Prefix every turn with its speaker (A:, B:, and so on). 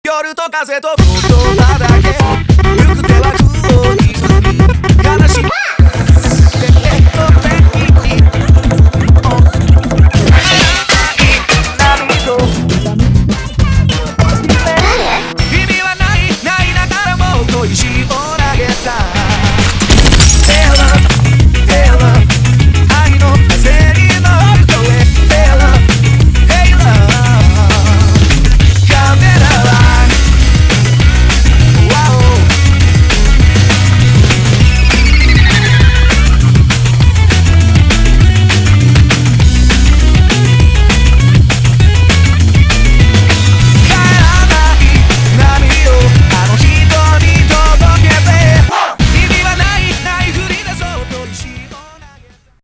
A: 夜と風と言葉だけ行く手は空をに悲しみ